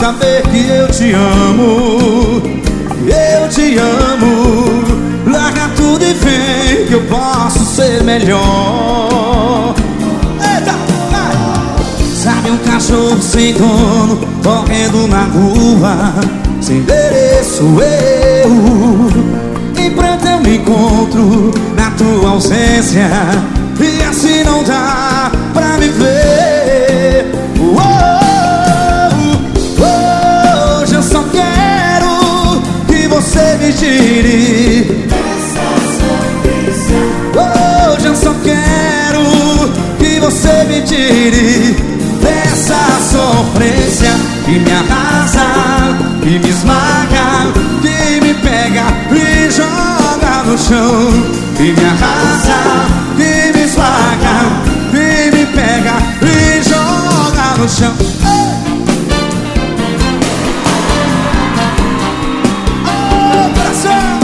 saber que eu te amo. Eu te amo. Larga tudo e vem que eu posso ser melhor. Eita, vai! Sabe um cachorro sem dono correndo na rua, sem endereço eu. Em pranto eu me encontro na tua ausência, e assim não dá pra me ver. Hoje eu só quero que você me tire essa sofrência. Hoje eu só quero que você me tire dessa sofrência que me arrasa, que me esmaga, que me pega e joga no chão. Que me arrasa, que me esmaga, que me pega e joga no chão. Oh, coração!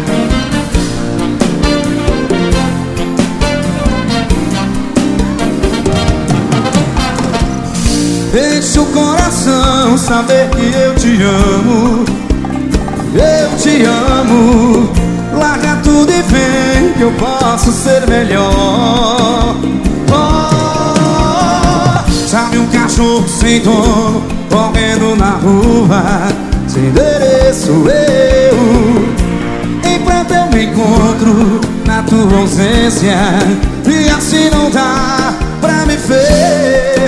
Deixa o coração saber que eu te amo. Eu te amo. Larga tudo e vem que eu posso ser melhor. Sabe um cachorro sem dono correndo na rua, sem endereço eu. Em pranto eu me encontro na tua ausência, e assim não dá pra me ver.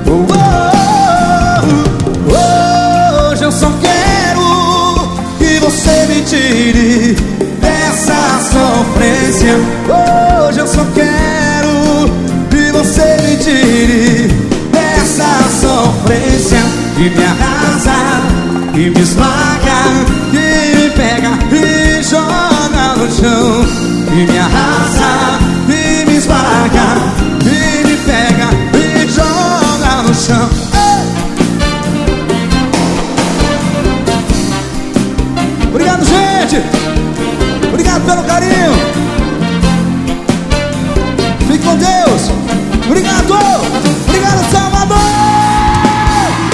Hoje eu só quero que você me tire dessa sofrência. Hoje eu só quero que você me tire dessa sofrência que me arrasa, que me esmaga, que me pega e joga no chão. Que me arrasa, que me esmaga, que me pega e joga no chão. Obrigado, gente! Obrigado pelo carinho!